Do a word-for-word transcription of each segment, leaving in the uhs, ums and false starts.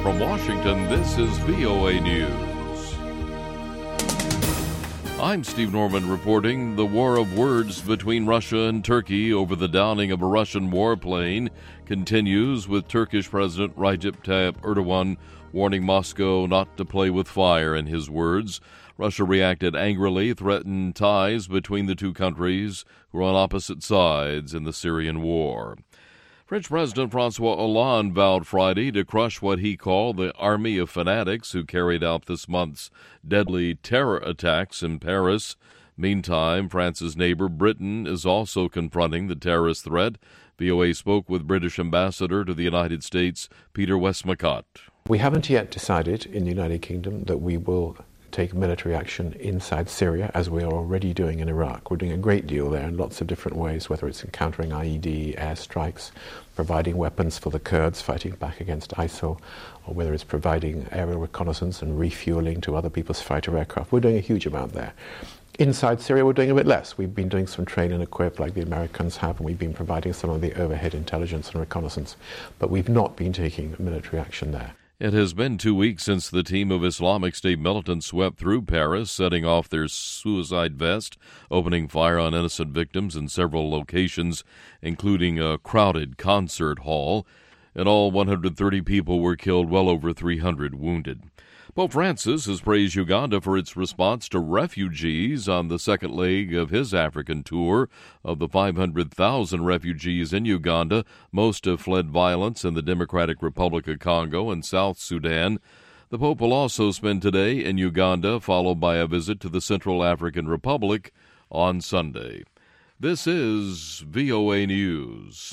From Washington, this is V O A News. I'm Steve Norman reporting. The war of words between Russia and Turkey over the downing of a Russian warplane continues, with Turkish President Recep Tayyip Erdogan warning Moscow not to play with fire, in his words. Russia reacted angrily, threatened ties between the two countries who are on opposite sides in the Syrian war. French President François Hollande vowed Friday to crush what he called the army of fanatics who carried out this month's deadly terror attacks in Paris. Meantime, France's neighbor Britain is also confronting the terrorist threat. V O A spoke with British Ambassador to the United States, Peter Westmacott. We haven't yet decided in the United Kingdom that we will take military action inside Syria, as we are already doing in Iraq. We're doing a great deal there in lots of different ways, whether it's encountering I E D, airstrikes, providing weapons for the Kurds fighting back against ISIL, or whether it's providing aerial reconnaissance and refueling to other people's fighter aircraft. We're doing a huge amount there. Inside Syria, we're doing a bit less. We've been doing some train and equip like the Americans have, and we've been providing some of the overhead intelligence and reconnaissance, but we've not been taking military action there. It has been two weeks since the team of Islamic State militants swept through Paris, setting off their suicide vest, opening fire on innocent victims in several locations, including a crowded concert hall. In all, one hundred thirty people were killed, well over three hundred wounded. Pope Francis has praised Uganda for its response to refugees on the second leg of his African tour. Of the five hundred thousand refugees in Uganda, most have fled violence in the Democratic Republic of Congo and South Sudan. The Pope will also spend today in Uganda, followed by a visit to the Central African Republic on Sunday. This is V O A News.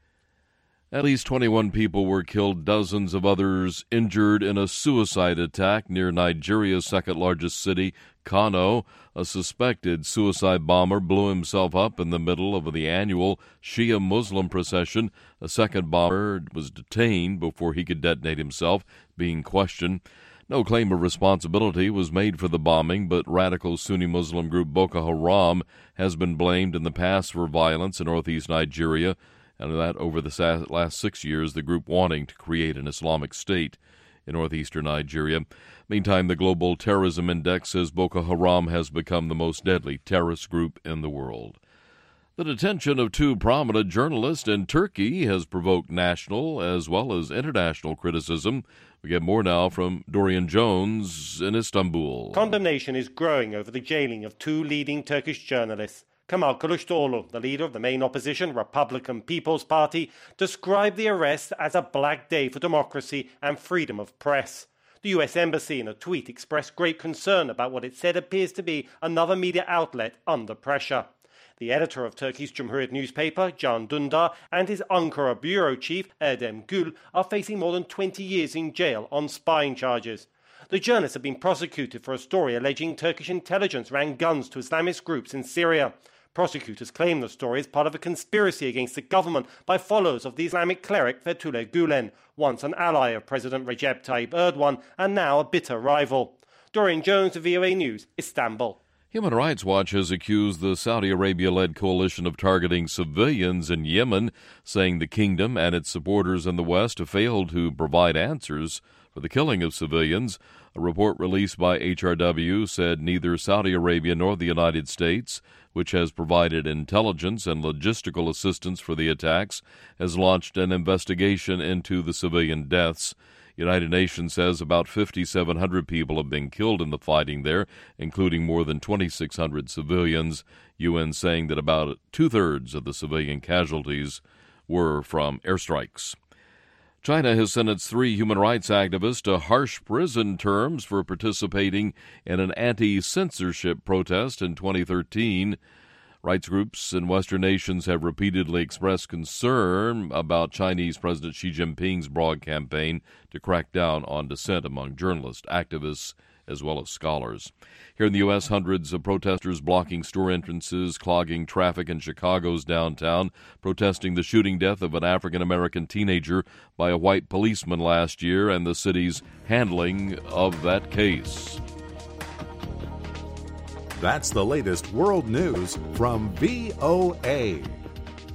At least twenty-one people were killed, dozens of others injured in a suicide attack near Nigeria's second-largest city, Kano. A suspected suicide bomber blew himself up in the middle of the annual Shia Muslim procession. A second bomber was detained before he could detonate himself, being questioned. No claim of responsibility was made for the bombing, but radical Sunni Muslim group Boko Haram has been blamed in the past for violence in northeast Nigeria, and that over the last six years, the group wanting to create an Islamic State in northeastern Nigeria. Meantime, the Global Terrorism Index says Boko Haram has become the most deadly terrorist group in the world. The detention of two prominent journalists in Turkey has provoked national as well as international criticism. We get more now from Dorian Jones in Istanbul. Condemnation is growing over the jailing of two leading Turkish journalists. Kemal Kılıçdaroğlu, the leader of the main opposition Republican People's Party, described the arrest as a black day for democracy and freedom of press. The U S Embassy in a tweet expressed great concern about what it said appears to be another media outlet under pressure. The editor of Turkey's Cumhuriyet newspaper, Can Dündar, and his Ankara bureau chief, Erdem Gül, are facing more than twenty years in jail on spying charges. The journalists have been prosecuted for a story alleging Turkish intelligence ran guns to Islamist groups in Syria. Prosecutors claim the story is part of a conspiracy against the government by followers of the Islamic cleric Fethullah Gülen, once an ally of President Recep Tayyip Erdogan and now a bitter rival. Dorian Jones, V O A News, Istanbul. Human Rights Watch has accused the Saudi Arabia-led coalition of targeting civilians in Yemen, saying the kingdom and its supporters in the West have failed to provide answers for the killing of civilians. A report released by H R W said neither Saudi Arabia nor the United States, which has provided intelligence and logistical assistance for the attacks, has launched an investigation into the civilian deaths. United Nations says about five thousand seven hundred people have been killed in the fighting there, including more than two thousand six hundred civilians. U N saying that about two-thirds of the civilian casualties were from airstrikes. China has sentenced three human rights activists to harsh prison terms for participating in an anti-censorship protest in twenty thirteen. Rights groups in Western nations have repeatedly expressed concern about Chinese President Xi Jinping's broad campaign to crack down on dissent among journalists, activists, as well as scholars. Here in the U S, hundreds of protesters blocking store entrances, clogging traffic in Chicago's downtown, protesting the shooting death of an African-American teenager by a white policeman last year and the city's handling of that case. That's the latest world news from V O A.